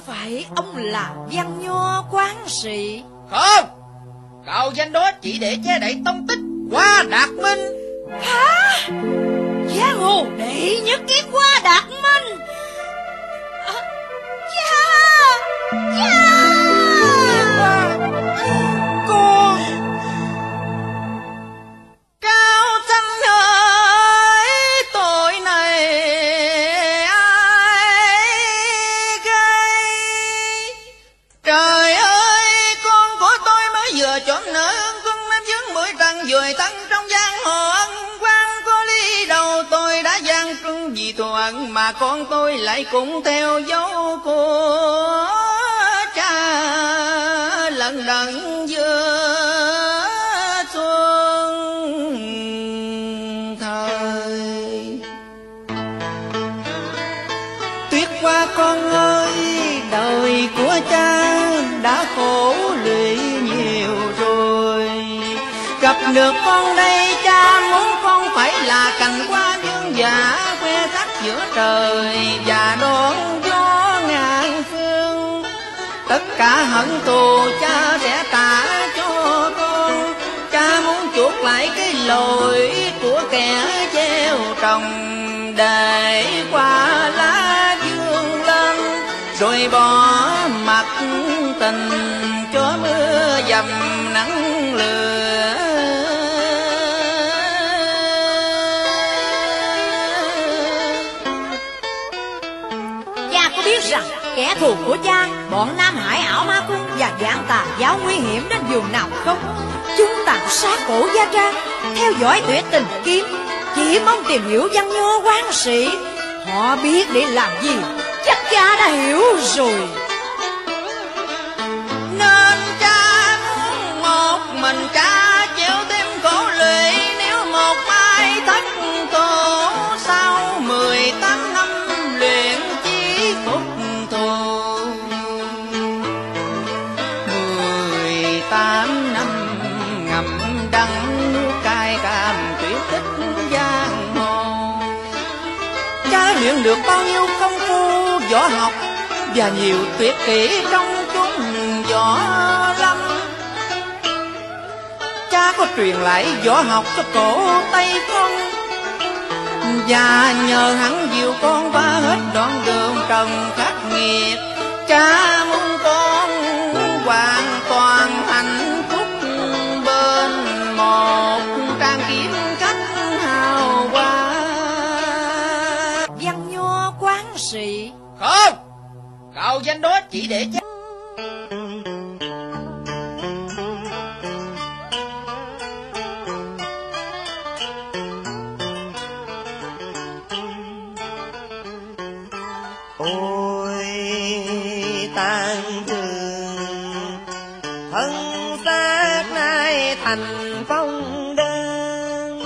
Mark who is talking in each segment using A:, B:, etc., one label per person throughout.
A: phải ông là Văn Nho quán sĩ?
B: Không, cạo danh đó chỉ để che đậy tông tích Hoa Đạt Minh.
A: Hả? Giang hồ đệ nhất cái Hoa Đạt Minh?
B: Con Cao Thanh ơi, tội này ai gây? Trời ơi, con của tôi mới vừa chọn nợ quân năm chướng 10 trần dùi tăng trong giang hồ ân quan có lý đầu. Tôi đã gian truân vì thù hận mà con tôi lại cũng theo dấu của cha lần đận giữa xuân thời. Tuyết qua con ơi, đời của cha đã khổ lụy nhiều rồi. Gặp được con đây cha muốn con phải là cành hoa dương giả khoe sắc giữa trời và đón gió ngàn phương. Tất cả hận thù cha sẽ trả cho con. Cha muốn chuộc lại cái lỗi của kẻ gieo trồng để qua lá dương lên, rồi bỏ mặt tình cho mưa dầm nắng lửa.
A: Cha có biết rằng kẻ thù của cha, bọn Nam Hải ảo ma cung và giảng tà giáo nguy hiểm đến vùng nào không? Chúng tàn sát cổ gia trang, theo dõi tuyệt tình kiếm, chỉ mong tìm hiểu Văn Nho quán sĩ. Họ biết để làm gì, chắc cha đã hiểu rồi.
B: Nên cha muốn một mình cha chịu thêm khổ lụy. Nếu một mai thất tổ sau 18 năm luyện chí phục thù, 18 năm ngậm đắng cay cam tuyệt tích giang hồ. Cha luyện được bao nhiêu công phu võ học và nhiều tuyệt kỹ trong chúng võ lâm. Cha có truyền lại võ học cho cổ Tây Phong, và nhờ hắn dìu con qua hết đoạn đường trần khắc nghiệt. Cha muốn con hoàn toàn hạnh phúc bên một trang kiếm khách hào hoa.
A: Văn Nho quán sĩ?
B: Không, cạo danh đó chỉ để che.
C: Ôi tan thương thân xác nay thành phong đơn,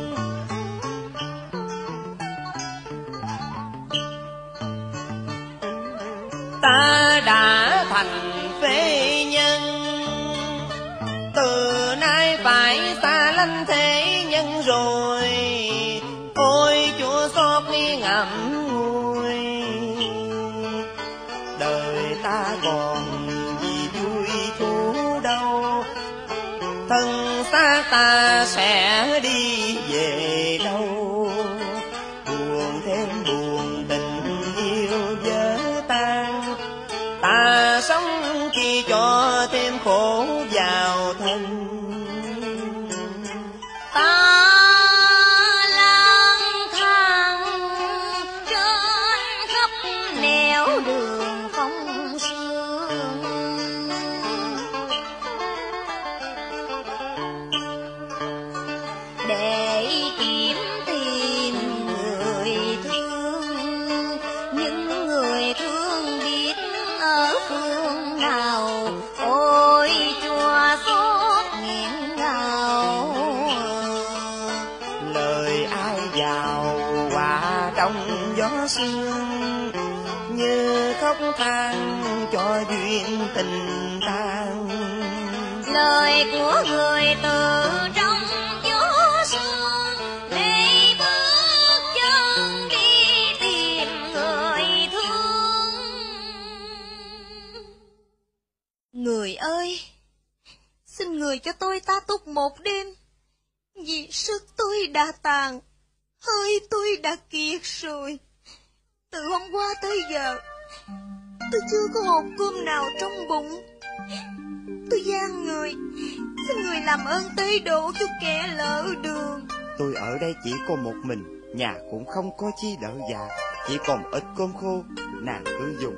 C: ta đã thành phế nhân. Từ nay phải xa lánh thế nhân rồi. Ôi Chúa xót ngậm ngùi, đời ta còn gì vui thú đâu. Thân xác ta sẽ đi về đâu. Buồn thêm buồn, tình yêu vỡ tan. Ta sống chỉ cho thêm khổ vào thân.
D: Ta lang thang trên khắp nẻo đường phong sương, để tìm người thương. Những người thương biết ở phương nào. Ôi Chúa xót nghẹn ngào.
C: Lời ai vào hòa trong gió sương, như khóc than cho duyên tình tan.
D: Lời của người từ trong gió sương, để bước chân đi tìm người thương. xin người cho tôi tá túc một đêm, vì sức tôi đã tàn, hơi tôi đã kiệt rồi. Từ hôm qua tới giờ, tôi chưa có hộp cơm nào trong bụng. Tôi van người, xin người làm ơn tế độ cho kẻ lỡ đường.
B: Tôi ở đây chỉ có một mình, nhà cũng không có chi đỡ dạ, chỉ còn ít cơm khô, nàng cứ dùng.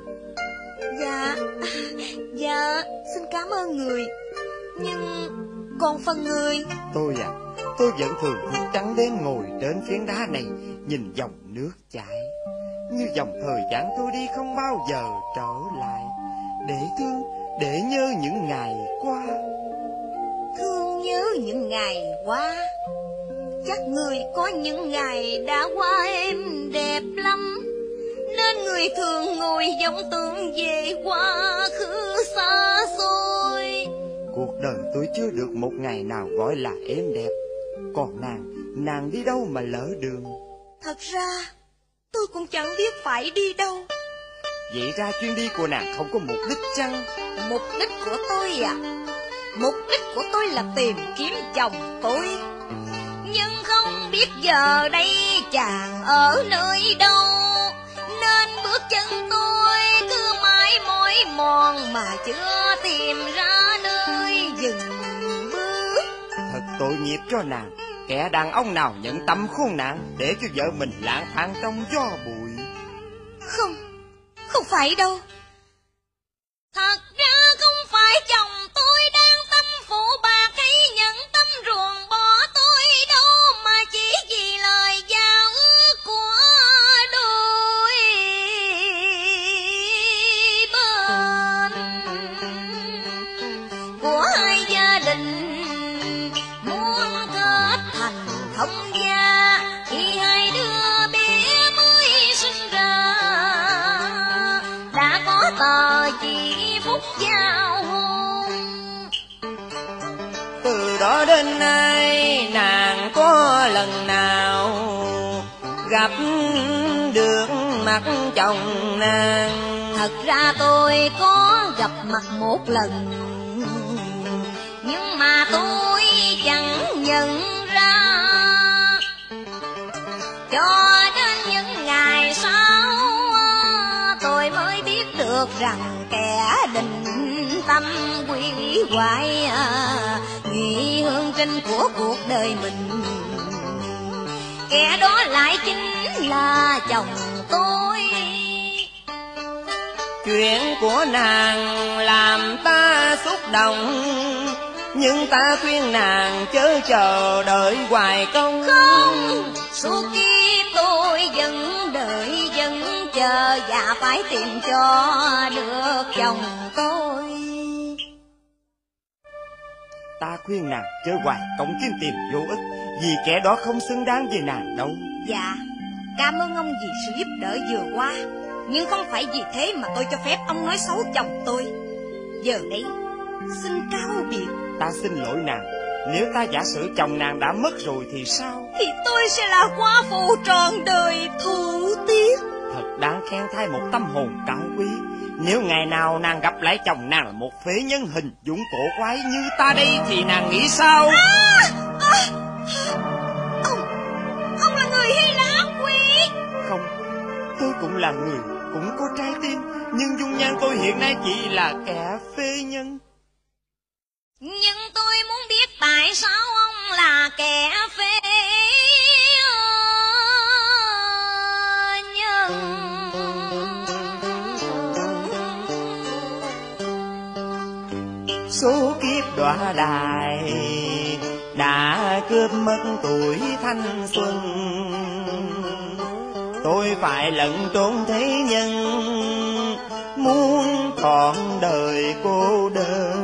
D: Dạ, xin cảm ơn người. Nhưng còn phần người,
B: tôi vẫn thường thức trắng đêm ngồi trên phiến đá này, nhìn dòng nước chảy, như dòng thời gian tôi đi không bao giờ trở lại, để thương, để nhớ những ngày qua.
D: thương nhớ những ngày qua. Chắc người có những ngày đã qua êm đẹp lắm, nên người thường ngồi vọng tưởng về quá khứ xa xôi.
B: Cuộc đời tôi chưa được một ngày nào gọi là êm đẹp. Còn nàng đi đâu mà lỡ đường?
D: Thật ra tôi cũng chẳng biết phải đi đâu.
B: Vậy ra chuyến đi của nàng không có mục đích chăng?
D: Mục đích của tôi à? Mục đích của tôi là tìm kiếm chồng tôi, nhưng không biết giờ đây chàng ở nơi đâu, nên bước chân tôi cứ mãi mỏi mòn mà chưa tìm ra nơi dừng bước.
B: Thật tội nghiệp cho nàng. Kẻ đàn ông nào nhận tâm khốn nạn để cho vợ mình lang thang trong gió bụi?
D: Không phải đâu. Thật ra không phải chồng tôi đang tâm phụ bạc hay nhận tâm ruồng bỏ tôi đâu, mà chỉ vì lời giao ước của đôi bên, của hai gia đình muốn kết thành thông gia khi hai đứa bé mới sinh ra đã có tờ chỉ phúc giao hôn.
C: Từ đó đến nay nàng có lần nào gặp được mặt chồng nàng?
D: Thật ra tôi có gặp mặt một lần, nhưng mà tôi chẳng nhận ra, cho đến những ngày sau tôi mới biết được rằng kẻ định tâm quỷ hoại nghi hương trinh của cuộc đời mình, kẻ đó lại chính là chồng tôi.
C: Chuyện của nàng làm ta xúc động, nhưng ta khuyên nàng chớ chờ đợi hoài công.
D: Không, suốt kiếp tôi vẫn đợi vẫn chờ, và phải tìm cho được chồng tôi.
B: Ta khuyên nàng chớ hoài công kiếm tìm vô ích, vì kẻ đó không xứng đáng với nàng đâu.
D: Dạ, cảm ơn ông vì sự giúp đỡ vừa qua, nhưng không phải vì thế mà tôi cho phép ông nói xấu chồng tôi. Giờ đây xin cáo biệt.
B: Ta xin lỗi nàng. Nếu ta giả sử chồng nàng đã mất rồi thì sao?
D: Thì tôi sẽ là quá phụ trọn đời thủ tiếc.
B: Thật đáng khen thay một tâm hồn cao quý. Nếu ngày nào nàng gặp lại chồng nàng là một phế nhân hình dũng cổ quái như ta đây thì nàng nghĩ sao?
D: Ông là người hay là ác quỷ?
B: Không, tôi cũng là người, cũng có trái tim, nhưng dung nhan tôi hiện nay chỉ là kẻ phế nhân.
D: Nhưng tôi muốn biết tại sao ông là kẻ phế nhân.
B: Số kiếp đọa đài đã cướp mất tuổi thanh xuân, tôi phải lẩn trốn thế nhân, muốn trọn đời cô đơn.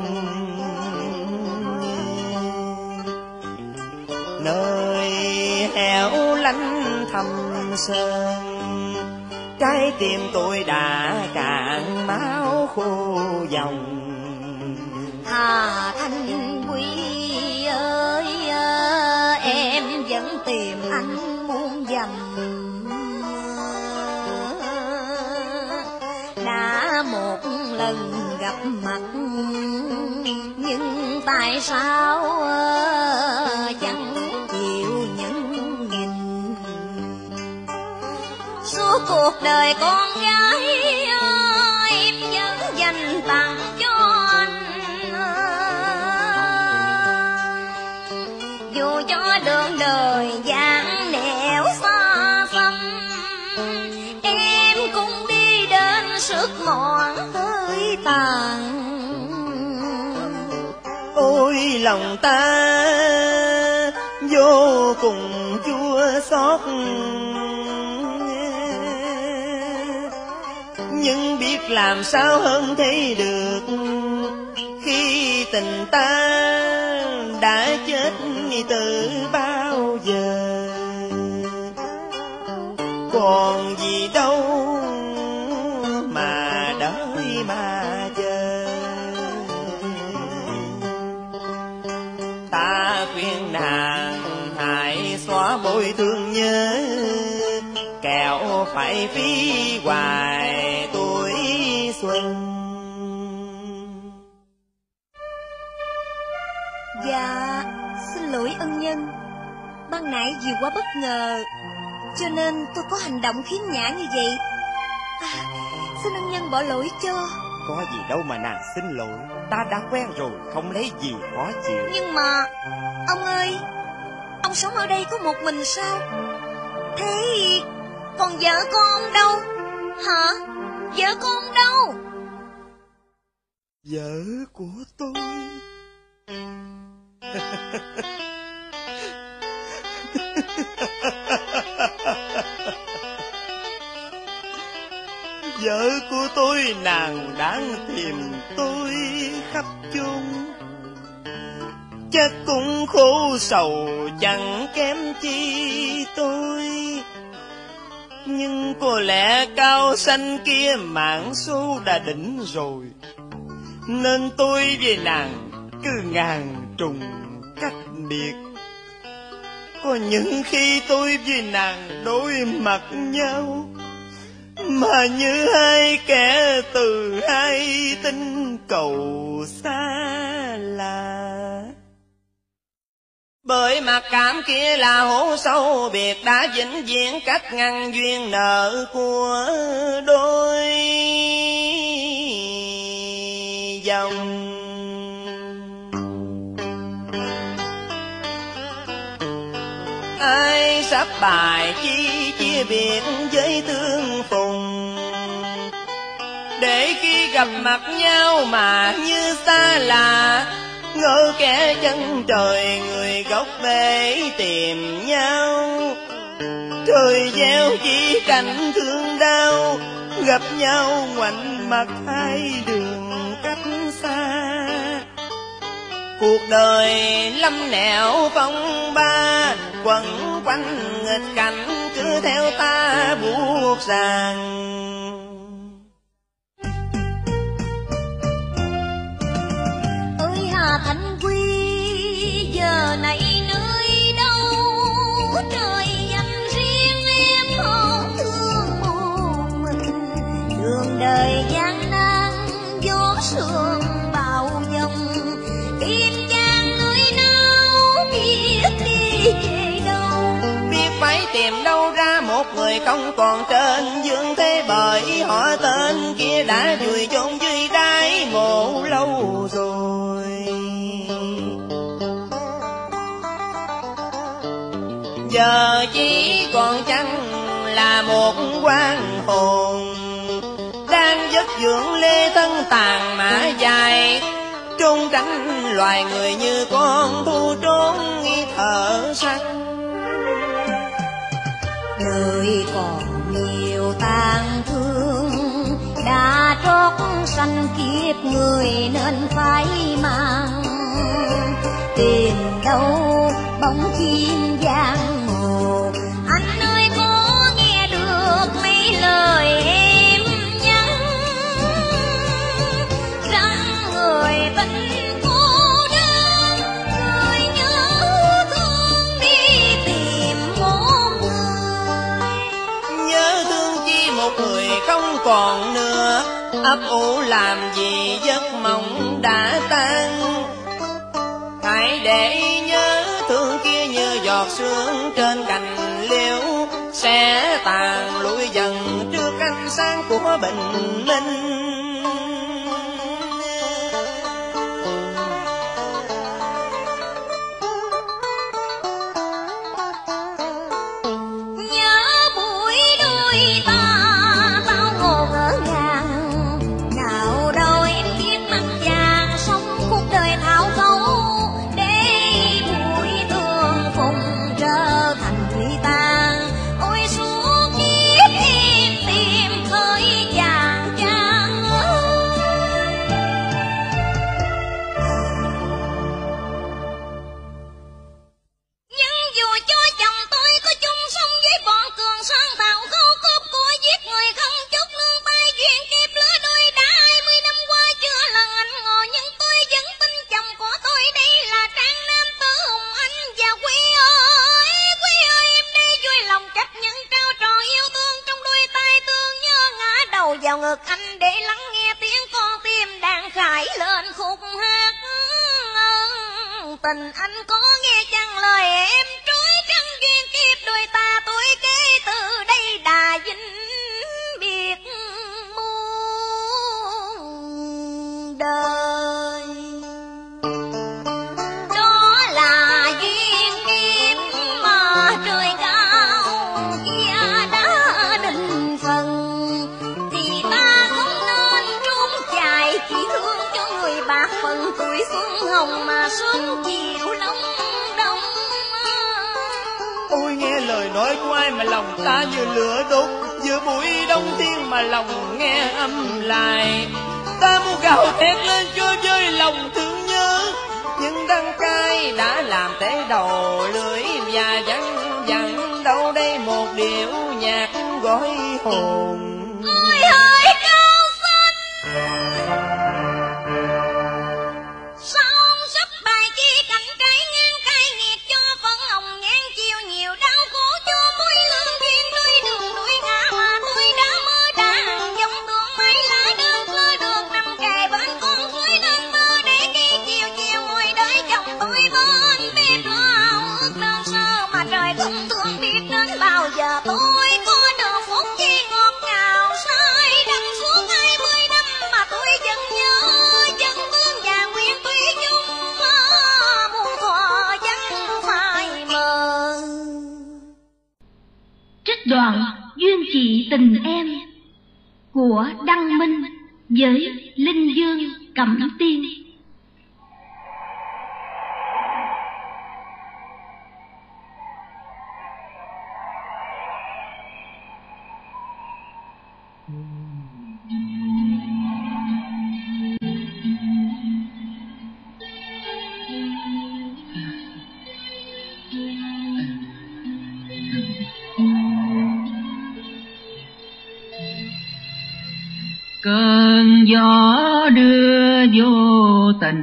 B: Nơi hẻo lánh thâm sơn, trái tim tôi đã cạn máu khô dòng.
D: Hà Thanh Quý ơi, em vẫn tìm anh muôn dặm, đã một lần gặp mặt, nhưng tại sao chẳng chịu nhận nhìn. Suốt cuộc đời con gái em vẫn dành tặng cho anh, dù cho đường đời gian nẻo xa xăm, em cũng đi đến sức mòn hơi tàn.
C: Ôi lòng ta vô cùng chua xót, nhưng biết làm sao hơn thế được, khi tình ta đã chết từ bao giờ. Còn gì đâu mà đợi mà chờ. Ta khuyên nàng hãy xóa bôi thương nhớ, kẻo phải phí hoài tuổi xuân.
D: Dạ, xin lỗi ân nhân. Ban nãy vì quá bất ngờ, cho nên tôi có hành động khiếm nhã như vậy. Xin ân nhân bỏ lỗi cho.
C: Có gì đâu mà nàng xin lỗi, ta đã quen rồi, không lấy gì khó chịu.
D: Nhưng mà, ông ơi, ông sống ở đây có một mình sao? Thế còn vợ con đâu? Hả? Vợ con đâu?
C: Vợ của tôi vợ của tôi nàng đang tìm tôi khắp chốn, chắc cũng khổ sầu chẳng kém chi tôi. Nhưng có lẽ cao xanh kia mạng số đã đỉnh rồi, nên tôi với nàng cứ ngàn trùng cách biệt. Có những khi tôi với nàng đối mặt nhau, mà như hai kẻ từ hai tinh cầu xa lạ. Bởi mặc cảm kia là hố sâu biệt đã vĩnh viễn cách ngăn duyên nợ của đôi dòng. Ai sắp bài chi chia biệt với tương phùng, để khi gặp mặt nhau mà như xa lạ. Ngỡ kẻ chân trời người gốc bể tìm nhau, trời gieo chỉ cảnh thương đau, gặp nhau ngoảnh mặt hai đường cách xa. Cuộc đời lâm nẻo phong ba, quẩn quanh nghịch cảnh cứ theo ta buộc ràng.
D: Ơi Hà Thanh Quy, giờ này nơi đâu? Trời dành riêng em hồn thương một mình. Đường đời gian nan gió sương bão dông, kim giang lưới nao biết đi về đâu.
C: Biết phải tìm đâu ra một người không còn trên dương thế, bởi họ tên kia đã vùi chôn dưới đáy mộ lâu rồi. Giờ chỉ còn chăng là một quan hồn đang vất dưỡng lê thân tàn mã dài, trốn tránh loài người như con thu trốn thở sắt.
D: Đời còn nhiều tang thương, đã trót sanh kiếp người nên phải mang. Tìm đâu bóng chim giang hồ, anh ơi có nghe được mấy lời em nhắn, rằng người tình cô đơn, người nhớ thương đi tìm một người.
C: Nhớ thương chi một người không còn nữa, ấp ủ làm gì giấc mộng đã tan. Hãy để nhớ thương kia như giọt sương trên cành liễu, sẽ tàn lụi dần trước ánh sáng của bình minh.
D: vào ngực anh để lắng nghe tiếng con tim đang khải lên khúc hát. Tình anh có nghe chăng lời em trối trăng duyên kiếp đôi ta tuổi kế từ đây đà vinh biệt muôn đời. Đó là duyên kiếp mà trời cao kia đã định phần, thì ta không nên trốn chạy chỉ thương cho người bạc phần tuổi xuân hồng mà sớm chiều đông đông.
C: Ôi nghe lời nói của ai mà lòng ta như lửa đốt, giữa bụi đông thiên mà lòng nghe âm lại. Ta muốn gào thét lên cho vơi lòng thương nhớ, nhưng đắng cay đã làm té đầu lưỡi và văng vẳng đâu đây một điệu nhạc gọi hồn.
D: Ôi hỡi cao xanh, sao ông sắp bài chi cảnh trái ngang cay nghiệt cho phấn hồng ngang chiều nhiều đau khổ cho mối lương duyên đôi đường đuổi ngã mà tôi đã mơ đàn giống tương mấy lá đơn cơ được nằm kề bên con suối đơn mơ để khi chiều chiều ngồi đợi chồng tôi bên bếp lo ước đơn sơ mà trời không thương biết đến bao giờ tôi có được phút chi ngọt ngào sai đâm xuống 20 năm mà tôi vẫn nhớ dân vương và nguyên thủy chung muôn thuở vẫn phai mờ.
E: Trích đoạn Duyên Chị Tình Em của Đăng Minh với Linh Dương Cẩm Tiên.
B: Cơn gió đưa vô tình,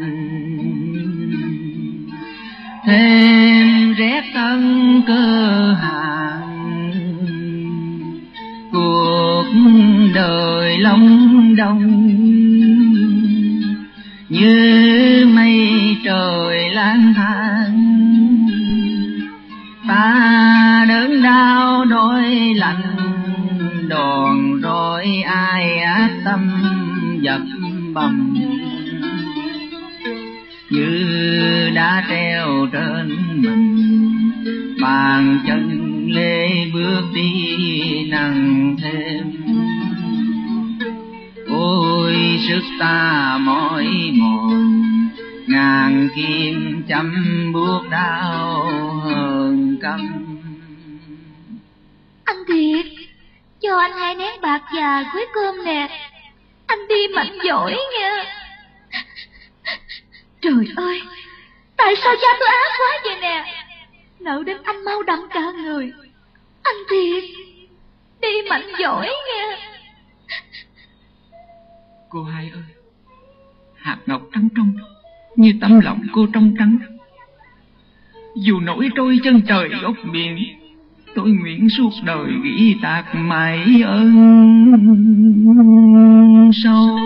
B: thêm rét thân cơ hàng, cuộc đời long đong như mây trời lang thang. Ta đớn đau đôi lạnh, đòn roi ai ác tâm dập bầm, như đã treo trên mình bàn chân lê bước đi nặng thêm. Ôi sức ta mỏi mòn, ngàn kim châm buốt đau hơn căm.
E: Anh Thiệt, cho anh 2 nén bạc và gói cơm nè. Anh đi mạnh giỏi nha. Trời ơi, tại sao cha tôi ác quá vậy nè. Nợ đến anh mau đậm cả người. Anh Thiệt, đi mạnh giỏi nha.
B: Cô hai ơi, hạt ngọc trắng trong như tấm lòng cô trong trắng. Dù nổi trôi chân trời góc biển, tôi nguyện suốt đời ghi tạc mãi ơn sâu.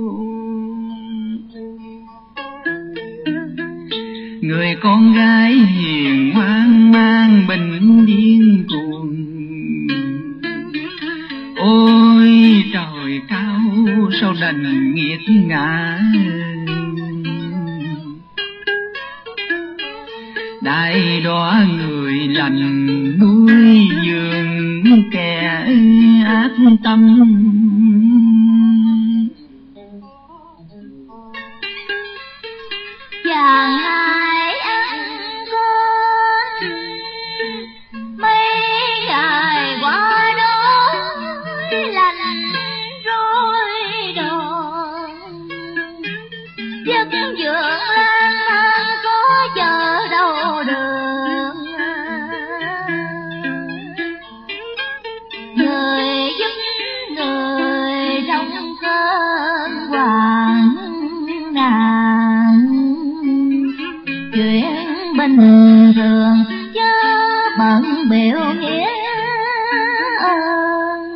B: Người con gái hiền ngoan mang bình điên cuồng. Ôi trời cao sao đành nghiệt ngã. Đại đóa người lành nuôi dưỡng kẻ ác tâm.
E: Chàng ai ăn con mấy ngày qua đó lành rồi đòn. Giấc dưỡng lang thang có chờ đâu được. Người giúp người trong cơn hoạn nạn. Chuyện bình thường chớ bận biểu nghĩa ơn.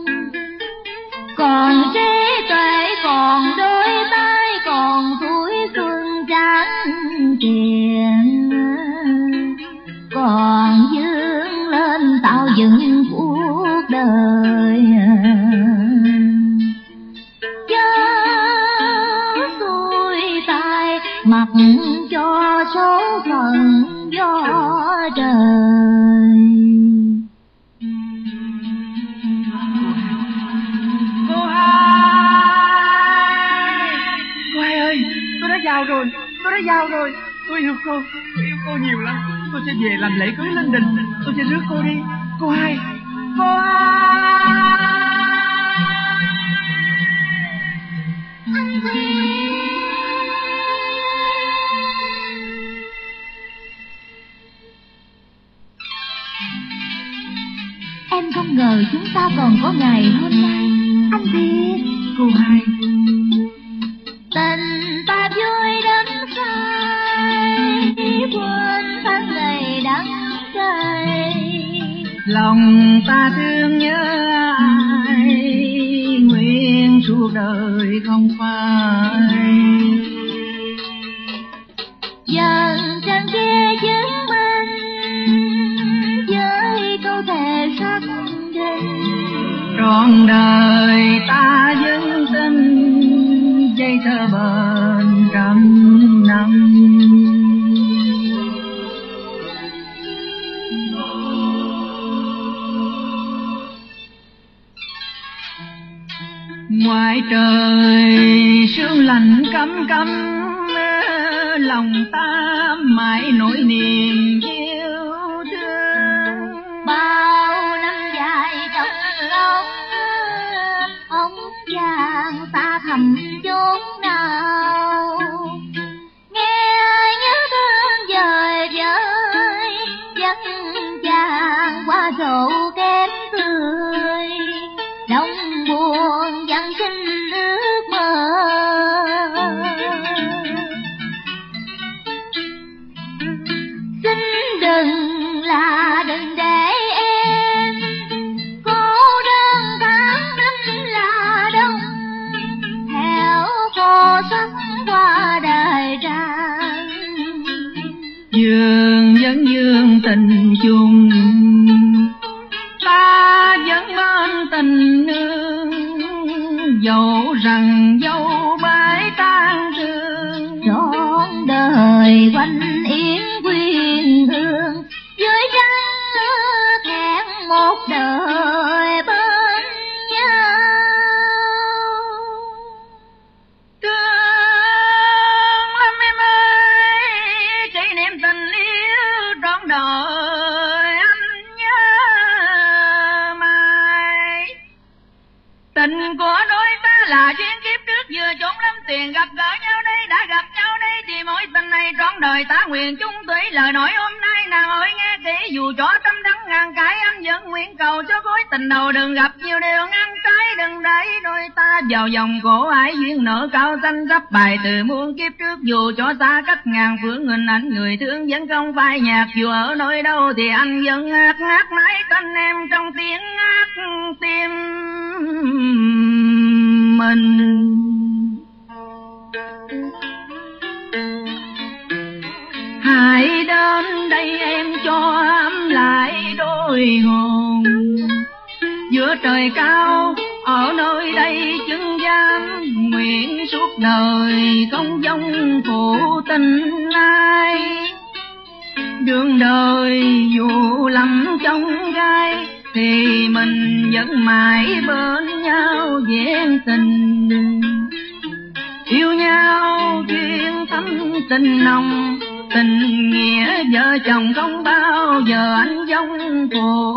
E: Còn trí tuệ còn đôi tay còn tuổi xuân trắng tiền. Còn dương lên tạo dựng cuộc đời. Chớ xuôi tay mặc cho số phận do trời.
B: Cô Hai ơi, tôi đã vào rồi, tôi yêu cô nhiều lắm. Tôi sẽ về làm lễ cưới lên đình, tôi sẽ rước cô đi. Cô Hai.
E: Em không ngờ chúng ta còn có ngày hôm nay. Anh Thiệt.
B: Cô Hai.
E: Tình ta vui đến say, quên tháng ngày đắng cay.
B: Lòng ta thương nhớ ai, nguyện suốt đời không phai.
E: Dần trăng kia chứng minh với câu thề xác định.
B: Trọn đời ta vẫn tin dây thơ bền trăm năm. Ngoài trời sương lạnh căm căm, lòng ta mãi nỗi niềm yêu thương.
E: Bao năm dài trong lòng ông vàng ta thầm chốn nào. Nghe nhớ thương dời dời, dắt chàng qua rượu kém tươi. Lòng buồn dằn sinh ước mơ. Xin đừng để em cô đơn tháng năm là đông. Theo cô sắc qua đời tràn.
B: Dương tình chung, ta vẫn bên tình nương. Dẫu rằng dẫu bãi tan thương,
E: Trọn đời quanh yến quyên hương. Dưới trăng thẹn một đời bên nhau.
B: thương lắm em ơi, kỷ niệm tình yêu trọn đời anh nhớ mãi. Tình của đôi ta là duyên kiếp trước, vừa chốn lắm tiền gặp gỡ nhau đây, đã gặp nhau đây thì mối tình này trọn đời ta nguyện chung thủy. Lời nói hôm nay nàng ơi nghe kỹ, dù cho tâm đắng ngàn cái anh vẫn nguyện cầu cho khối tình đầu đừng gặp nhiều điều ngăn trái. Đừng đẩy đôi ta vào vòng cổ ái duyên nợ cao xanh sắp bài từ muôn kiếp trước. Dù cho xa cách ngàn phương hình ảnh người thương vẫn không phai nhạt. Dù ở nơi đâu thì anh vẫn hát mãi tên em trong tiếng hát tim mình. Hãy đến đây em cho ấm lại đôi hồn, giữa trời cao ở nơi đây chứng giam, nguyện suốt đời không vong phụ tình ai. Đường đời dù lầm trong gai thì mình vẫn mãi bên nhau vẹn tình. Yêu nhau duyên thắm tình nồng, tình nghĩa vợ chồng không bao giờ anh vong phụ.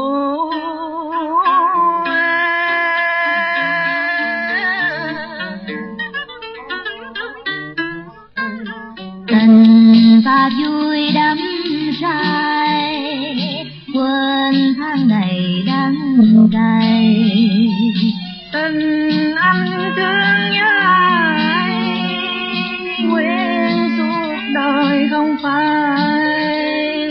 E: Tình ta vui đắm say, quên tháng ngày đắng cay.
B: Tình anh thương nhớ ai, nguyện suốt đời không phai.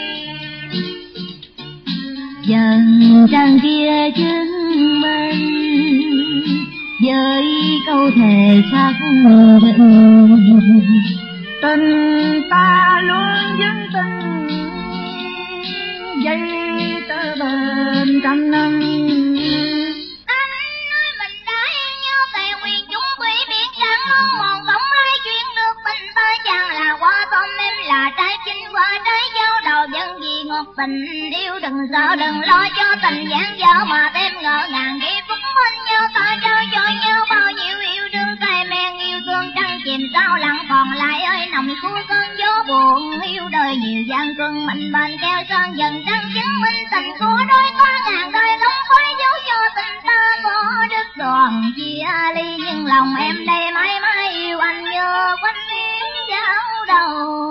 E: Dần trăng kia chứng minh với câu thề xác định,
B: tình ta luôn vững tin dây tơ bền trăm năm.
D: Anh nói mình đã yêu nhau tại quyền chúng quỷ biển chẳng mong mòn không ai chuyện được mình ta chẳng là hoa tôm em là trái chín qua trái dâu đầu dân vì ngọt tình yêu đừng sợ đừng lo cho tình giảng dở mà thêm ngỡ ngàng khi phút bên nhau ta trao cho nhau bao nhiêu yêu đương say men yêu thương trăng chìm sao lặng còn lại ơi nồng của cơn gió buồn yêu đời nhiều gian cơn mình bên keo sơn dần trăng chứng minh tình của đôi ta ngàn đời không phải dấu cho tình ta có đứt đoạn chia ly nhưng lòng em đây mãi mãi yêu anh như quanh tiếng giáo đầu.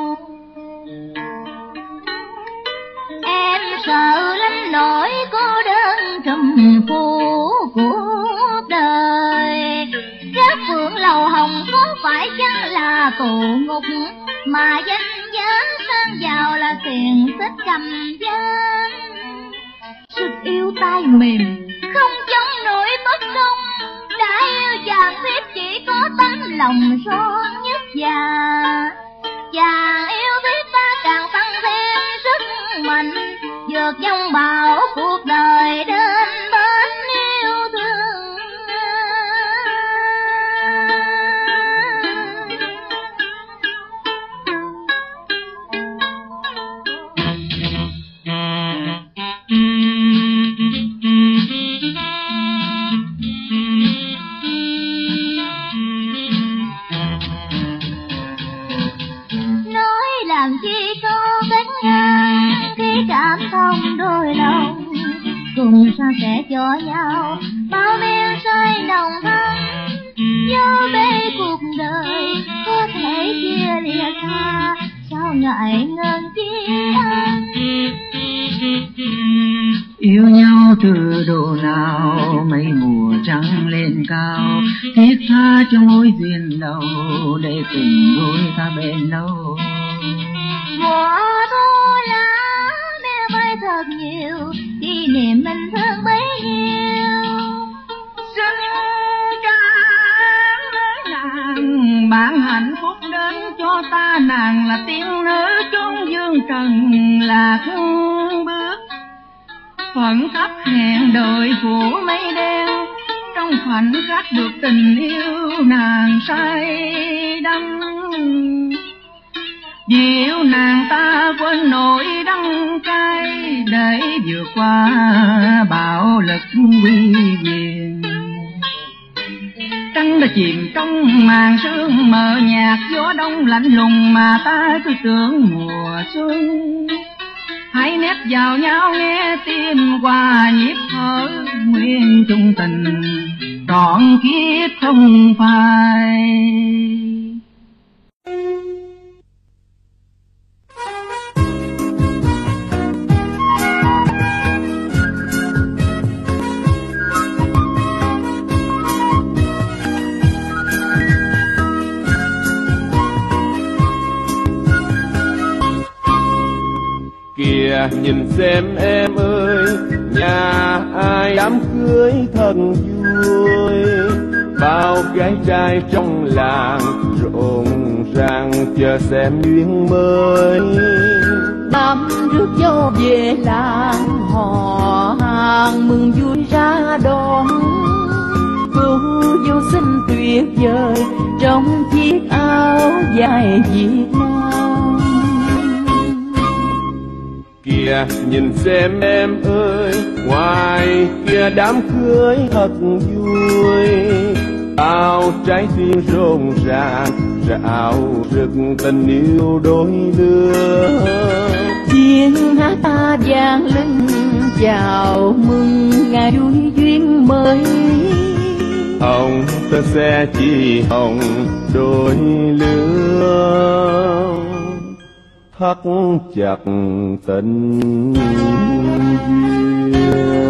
E: em sợ lắm nỗi cô đơn trùm phủ cuộc đời. Gác phượng lầu hồng có phải chăng là tù ngục, mà danh giá sang giàu là tiền tích cầm gian. Sức yêu tay mềm không chống nổi bất công, đã yêu chàng thiếp chỉ có tấm lòng son nhất già. Chàng yêu biết ta càng tăng thêm sức mạnh, vượt dông bão cuộc đời đến bên yêu thương.
D: Nói làm chi có cách ngang khi cảm thông đôi lòng, cùng san sẻ cho nhau bao men say nồng thắm. Dấu bê cuộc đời có thể chia lìa xa, sao ngại ngần chia ăn.
B: Yêu nhau từ độ nào mấy mùa trăng lên cao, thiết tha cho mối duyên đầu để cùng đôi ta bên lâu.
D: Mùa thu lá mẹ bay thật nhiều, kỷ niệm mình thương bấy nhiêu.
B: Xin cảm ơn nàng ban hạnh phúc đến cho ta, nàng là tiên nữ chốn dương trần lạc bước. Phận thấp hẹn đợi phủ mây đen, trong khoảnh khắc được tình yêu nàng say đắm. Dịu nàng ta quên nỗi đắng cay, để vượt qua bạo lực quy quyền. Trăng đã chìm trong màn sương mờ nhạt, gió đông lạnh lùng mà ta cứ tưởng mùa xuân. Hãy nép vào nhau nghe tim qua nhịp thở, nguyện chung tình trọn kiếp không phai.
F: Kìa nhìn xem em ơi, nhà ai đám cưới thật vui, bao gái trai trong làng rộn ràng chờ xem duyên mới.
B: Năm rước dâu về làng họ hàng mừng vui ra đón, cô dâu xinh tuyệt vời trong chiếc áo dài Việt Nam.
F: Kìa nhìn xem em ơi, ngoài kia đám cưới thật vui, bao trái tim rộn ràng rạo rực tình yêu đôi lứa.
B: Tiếng hát ta vang lên chào mừng ngày vui duyên mới.
F: Hồng tơ xe chỉ hồng đôi lứa, thắt chặt tình duyên.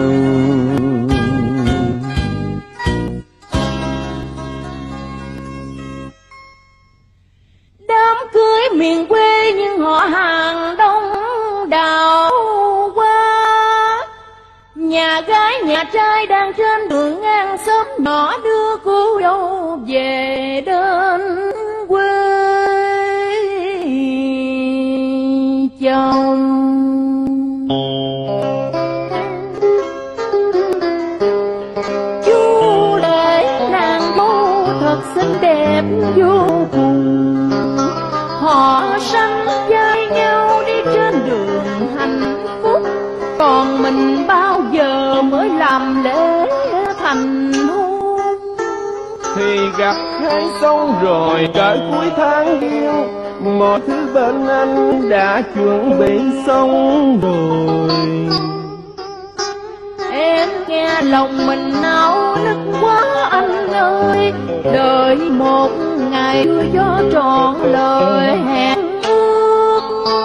B: Đám cưới miền quê nhưng họ hàng đông đảo quá, nhà gái nhà trai đang trên đường ngang xóm nhỏ đưa cô dâu về đến quê chồng. Chú rể nàng dâu thật xinh đẹp vô cùng, họ sánh vai nhau đi trên đường hạnh phúc. Còn mình bao giờ mới làm lễ thành hôn?
F: Thì gặp hai xong rồi cỡ cuối tháng yêu, mọi thứ bên anh đã chuẩn bị xong rồi.
B: Em nghe lòng mình náo nức quá anh ơi, đợi một ngày mưa gió trọn lời hẹn ước.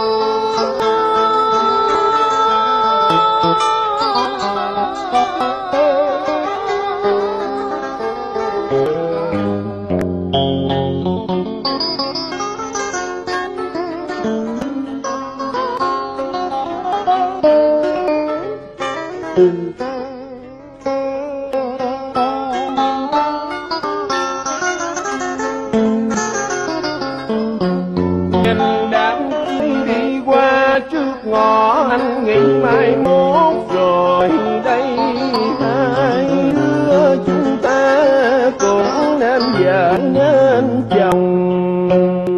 F: Anh nghĩ mai mốt rồi đây hai đứa chúng ta cũng nên vợ nên chồng.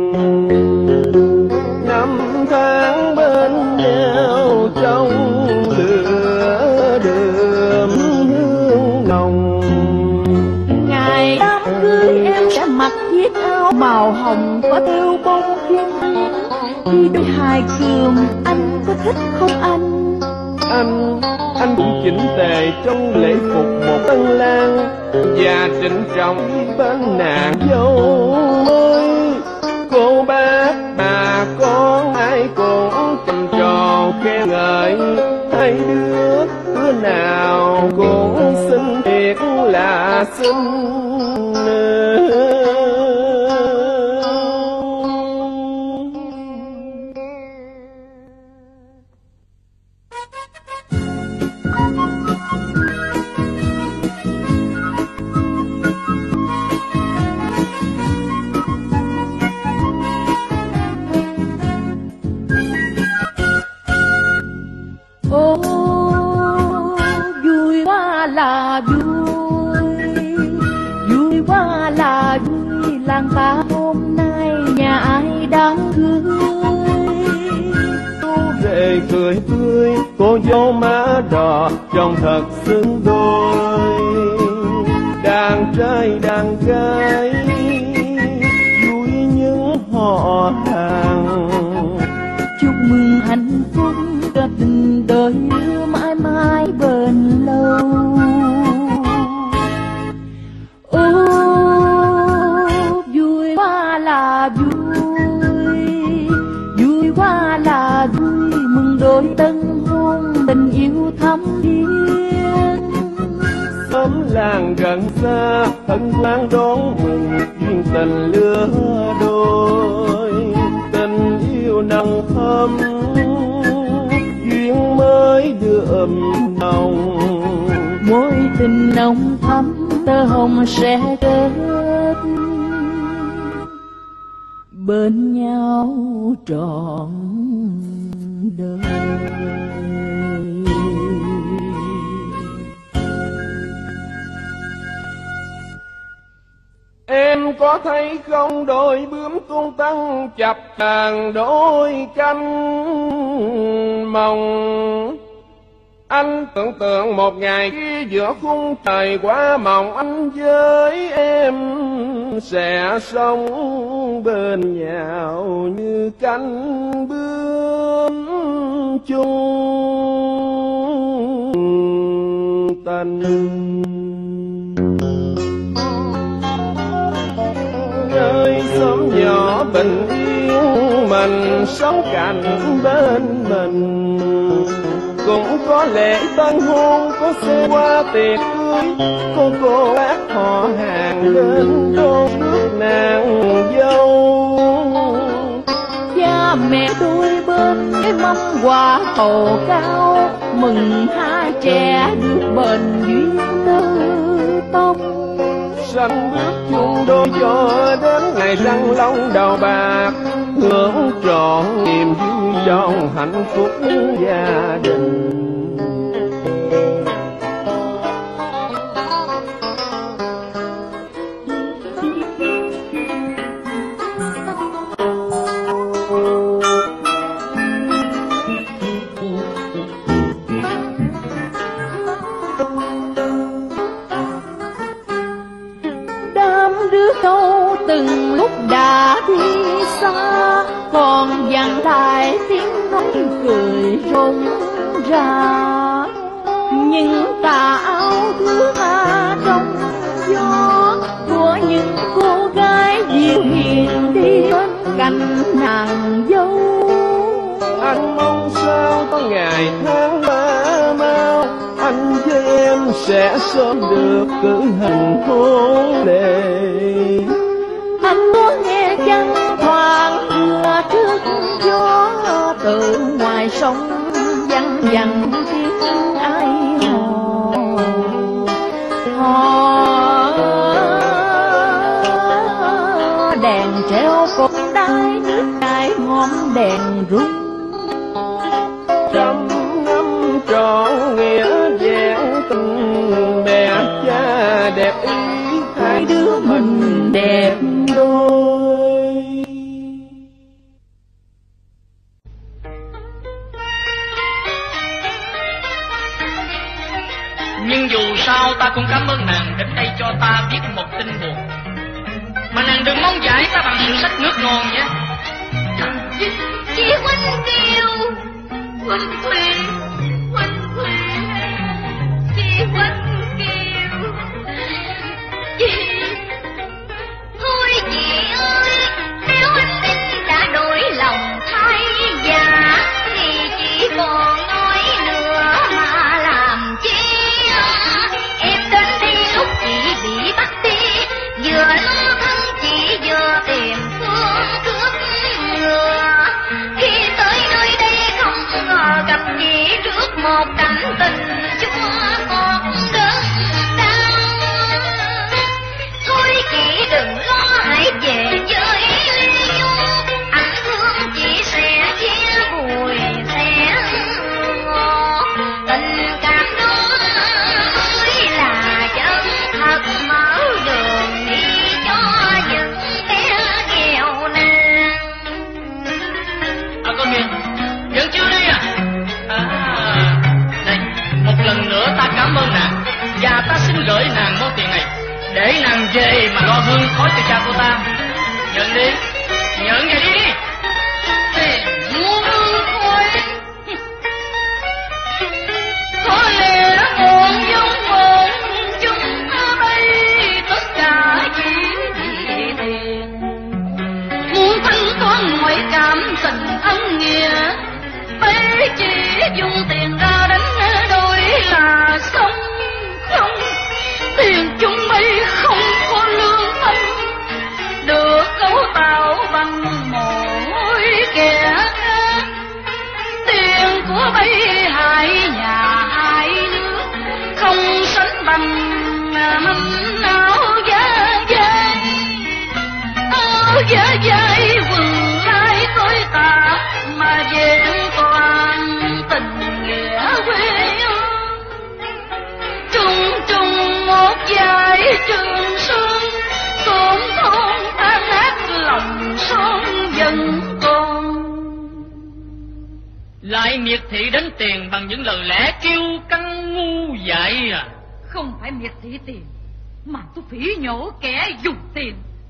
F: Năm tháng bên nhau trong lửa đượm hương nồng.
B: Ngày đám cưới em sẽ mặc chiếc áo màu hồng có thêu bông khiên đi đôi hai cườm. Anh có thích không anh?
F: Anh cũng chỉnh tề trong lễ phục một tân lang, và trịnh trọng bên nàng dâu mới. Cô bác bà con ai cũng trầm trồ khen ngợi, hai đứa nào cũng xinh thiệt là xinh.
B: Vui quá là vui, vui quá là vui, làng ta hôm nay nhà ai đám cưới.
F: Chú rể cười tươi, cô dâu má đỏ trông thật xứng đôi. Đàn trai đàn gái vui những họ hàng,
B: chúc mừng hạnh phúc cho tình đời mãi mãi bền lâu. Vui quá là vui, vui quá là vui, mừng đôi tân hôn tình yêu thắm thiết.
F: xóm làng gần xa thân lang đón mừng duyên tình lứa đôi. Tình yêu nồng thắm duyên mới đưa ấm nồng,
B: mối tình nồng thắm
E: tơ hồng sẽ kết bên nhau trọn đời.
F: Em có thấy không, đôi bướm tung tăng chập chờn đôi cánh mộng. Anh tưởng tượng một ngày khi giữa khung trời quá mộng, anh với em sẽ sống bên nhau như cánh bướm chung tình. Nơi xóm nhỏ bình yên mình sống cạnh bên mình, cũng có lễ tân hôn, có xe qua tiệc cưới, có cô bác họ hàng lên đón rước nàng dâu.
E: Cha mẹ tôi bên cái mâm quả cầu cao, mừng hai trẻ được bền duyên tơ tóc.
F: Sanh bước chung đôi cho đến ngày răng long đầu bạc, hưởng trọn niềm vui trong hạnh phúc gia đình.
E: Từng lúc đã đi xa, còn vang lại tiếng nói cười rộn rã. Những tà áo thưa tha trong gió của những cô gái dịu hiền đi bên cạnh nàng dâu.
F: Anh mong sao có ngày tháng ba mau, anh với em sẽ sớm được cử hành hôn lễ.
E: Anh có nghe chăng thoáng mưa trước gió, từ ngoài sông văng vẳng tiếng ai hò. Đèn treo cột đai nước chảy ngọn đèn rung.
F: Trăm năm trọn nghĩa vẹn tình bè cha đẹp ý, hai đứa mình đẹp đôi.
G: Nhưng dù sao ta cũng cảm ơn nàng đến đây cho ta biết một tin buồn. Mà nàng đừng mong giải ta bằng sự sách nước ngon nhé.
D: Chị Huynh kêu Huynh Huệ, Huynh Huệ, chị Huynh kêu chị. Thôi chị ơi, nếu anh Linh đã đổi lòng thay giả, thì chị còn nói nữa mà làm chi. Em đến đây lúc chị bị bắt đi, vừa lo thân chị vừa tìm phương cướp ngừa. Khi tới nơi đây không ngờ gặp chị trước một cảnh tình chúa con đớn đau. Thôi chị đừng lo, hãy về với Ly Du, anh thương chị sẽ chia bùi sẽ ngọt. Tình cảm đó mới là chân thật, mở đường đi cho những kẻ nghèo nàn.
G: Con Miền vẫn chưa đi à? Này, một lần nữa ta cảm ơn nàng, và ta xin gửi nàng món tiền này để nàng về mà lo hương khói cho cha cô ta. Nhận đi, nhận về đi.
D: Mua hương khói có lẽ còn giống một chúng bay, tất cả chỉ vì tiền. Muốn thanh toán mọi cảm tình ân nghĩa, bấy chỉ dùng tiền ra đánh đôi là xong. Không, tiền chúng bay không có lương tâm, được cấu tạo bằng mỗi kẻ khác. Tiền của bay hại nhà hại nước, không sánh bằng mâm
E: dở dãi quần lai tôi tạ mà vẹn toàn tình nghĩa quê trung trung một dải trường sơn tổn thôn tan nát lòng son dân con.
G: Lại miệt thị đến tiền bằng những lời lẽ kiêu căng ngu dại à?
E: Không phải miệt thị tiền, mà tôi phỉ nhổ kẻ dùng tiền.